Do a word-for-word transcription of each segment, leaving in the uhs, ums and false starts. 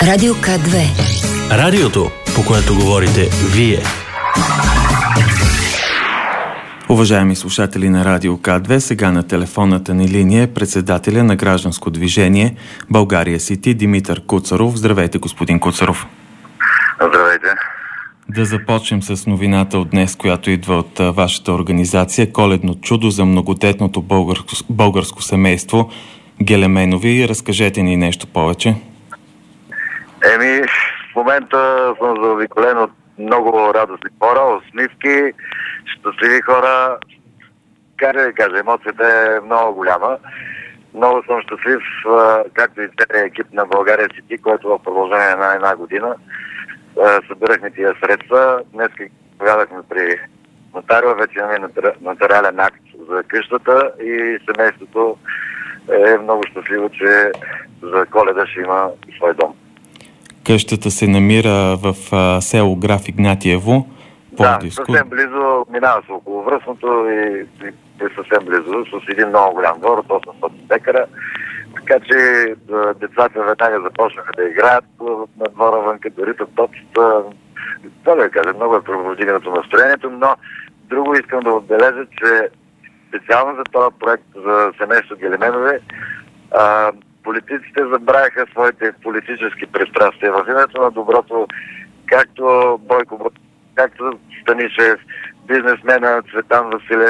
Радио К две. Радиото, по което говорите вие. Уважаеми слушатели на Радио К две, сега на телефонната ни линия е председателя на гражданско движение България Сити Димитър Куцаров. Здравейте, господин Куцаров. Здравейте. Да започнем с новината от днес, която идва от а, вашата организация. Коледно чудо за многодетното българско, българско семейство Гелеменови. Разкажете ни нещо повече. Еми, в момента съм заобиколен от много радостни хора, усмивки, щастливи хора. Как да ви кажа, емоцията е много голяма. Много съм щастлив, както и целият екип на България Сити, който в продължение на една година събирахме тия средства. Днес повядахме при нотарио, вече имаме нотариален акт за къщата и семейството е много щастливо, че за Коледа ще има свой дом. Къщата се намира в а, село Граф Игнатиево. Да, съвсем близо, минава се около връзното и, и е съвсем близо, с един много голям двор от осемстотин декара. Така че децата веднага започнаха да играят на двора вън, като ритат топчета. Това да кажа, много е пробудигането настроението, но друго искам да отбележа, че специално за този проект за семейство Гелеменове, а, политиците забравяха своите политически пристрастия в името на доброто, както Бойко, както Станишев, бизнесмена Цветан Василев,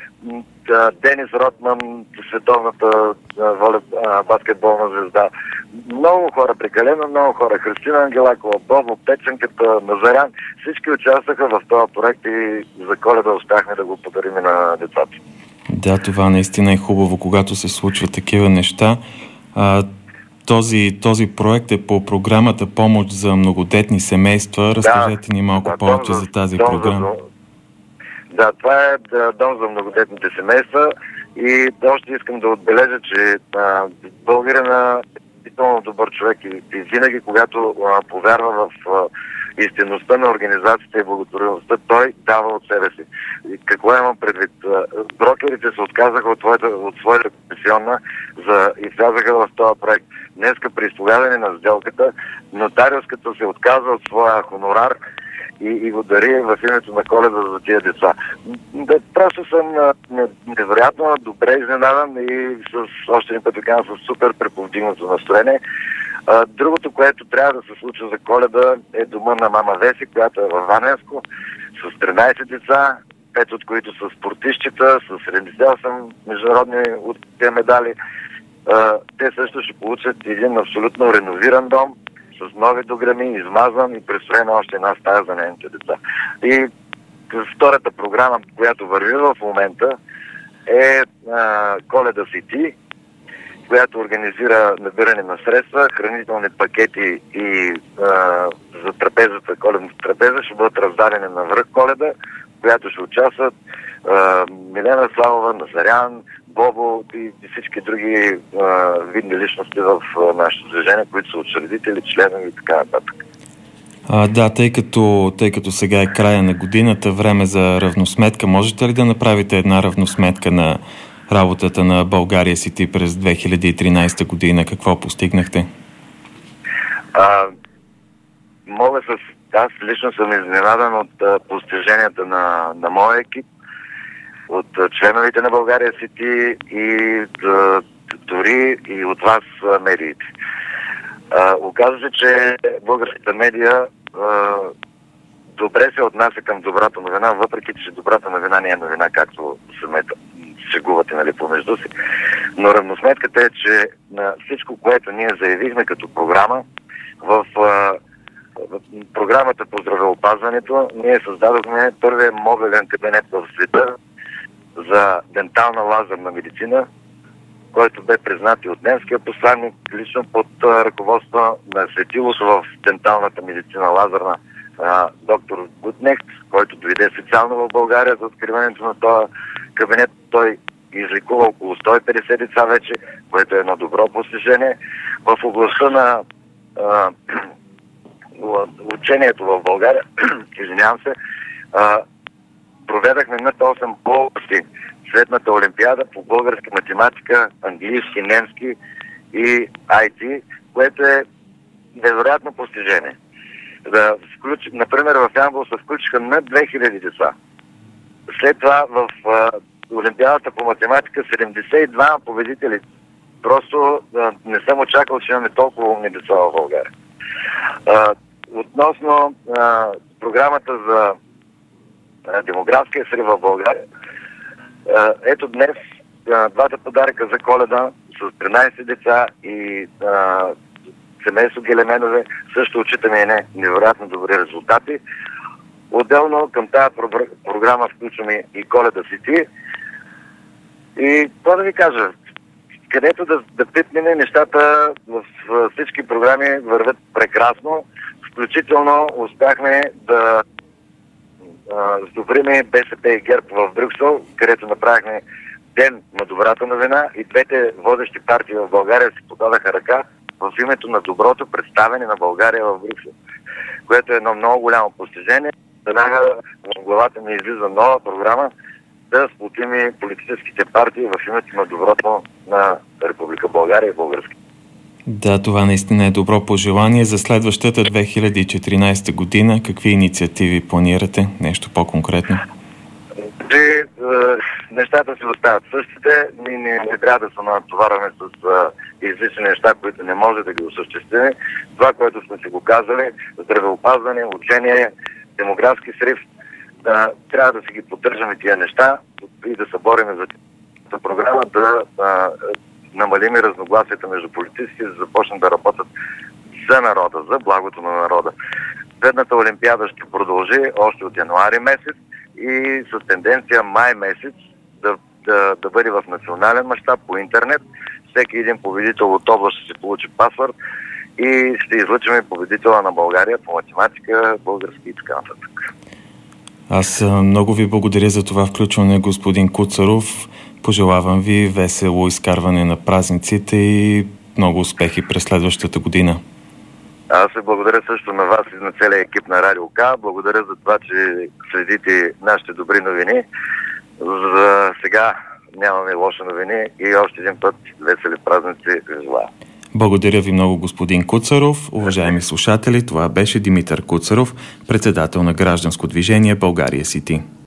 Денис Ротман, световната воля, баскетболна звезда. Много хора, прекалено много хора. Христина Ангелакова, Бобо, Печенката, Назарян. Всички участваха в този проект и за Коледа успяхме да го подарим на децата. Да, това наистина е хубаво, когато се случват такива неща. А, този, този проект е по програмата Помощ за многодетни семейства. Разкажете да, ни малко да, повече за, за тази дом програма. За, да, това е да, дом за многодетните семейства и още искам да отбележа, че а, българина е изключително добър човек и, и винаги, когато а, повярва в а, истинността на организацията и благотворителността, той дава от себе си. И какво имам предвид? Брокерите се отказаха от, твоята, от своята комисионна за, и влязаха в този проект. Днеска при изповядане на сделката, нотариуската се отказва от своя хонорар и, и го дари в името на Коледа за тия деца. Да, просто съм невероятно добре изненадан и с, още един път така, с супер преповдигнато настроение. Uh, другото, което трябва да се случи за Коледа, е дома на мама Веси, която е във Варненско, с тринайсет деца, пет от които са спортистчета, с седемдесет и осем международни от тези медали. Uh, те също ще получат един абсолютно реновиран дом, с нови дограми, измазан и пристроена още една стая за нейните деца. И втората програма, която върви в момента, е uh, Коледа Сити, която организира набиране на средства, хранителни пакети и а, за трапезата, коледната трапеза ще бъдат раздадени на връх Коледа, в която ще участват а, Милена Славова, Назарян, Бобо и, и всички други а, видни личности в а, нашето движение, които са учредители, членове и така нататък. А, да, тъй като, тъй като сега е края на годината, време за равносметка, можете ли да направите една равносметка на работата на България Сити през две хиляди и тринайсета година? Какво постигнахте? А, мога с... Аз лично съм изненадан от а, постиженията на, на моя екип, от а, членовете на България Сити и а, дори и от вас а, медиите. А, оказва се, че българската медия а, добре се отнася към добрата новина, въпреки че добрата новина не е новина, както се мета. Шегувате, нали, помежду си. Но равносметката е, че на всичко, което ние заявихме като програма, в, в, в програмата по здравеопазването ние създадохме първия мобилен кабинет в света за дентална лазерна медицина, който бе признат и от немския посланник, лично под ръководство на светилото в денталната медицина лазерна доктор Гутнехт, който дойде специално в България за откриването на този кабинет. Той излекува около сто и петдесет деца вече, което е едно добро постижение. В областта на а, учението в България, извинявам се, а, проведахме над осем области светната олимпиада по българска математика, английски, немски и ай ти, което е невероятно постижение. Да включ... Например, в Ямбол се включиха над две хиляди деца. След това в а, Олимпиадата по математика седемдесет и двама победители. Просто а, не съм очаквал, че имаме толкова умни деца в България. А, относно а, програмата за а, демографския срив в България, а, ето днес а, двата подаръка за Коледа с тринайсет деца и а, семейство Гелеменове също отчитаме и не невероятно добри резултати. Отделно към тази програма включваме и Коледа си ти. И какво да ви кажа, където да, да пипнем нещата в, в всички програми вървят прекрасно. Включително успяхме да сдобриме БСП и ГЕРБ в Брюксел, където направихме ден на добрата новина и двете водещи партии в България си подадаха ръка в името на доброто представяне на България в Брюксел, което е едно много голямо постижение. Веднага в главата ми излиза нова програма да сплотим политическите партии в името на доброто на Република България и български. Да, това наистина е добро пожелание. За следващата две хиляди и четиринайсета година какви инициативи планирате? Нещо по-конкретно? Че, е, нещата си остават същите. Ние не, не трябва да се натоварваме с е, излични неща, които не може да ги осъществим. Това, което сме си го казали, здравеопазване, учение, демографски срив, да, трябва да си ги поддържаме тия неща и да се бориме за тази програма, да а, намалим разногласията между политиците, да започнат да работят за народа, за благото на народа. Следната олимпиада ще продължи още от януари месец и с тенденция май месец да, да, да бъде в национален мащаб по интернет. Всеки един победител от област ще си получи паспорт и ще излъчим победителя на България по математика, български и така нататък. Аз много ви благодаря за това включване, господин Куцаров. Пожелавам ви весело изкарване на празниците и много успехи през следващата година. Аз се благодаря също на вас и на целия екип на Радио К. Благодаря за това, че следите нашите добри новини. За сега нямаме лоши новини и още един път весели празници ви желая. Благодаря ви много, господин Куцаров. Уважаеми слушатели, това беше Димитър Куцаров, председател на гражданско движение България Сити.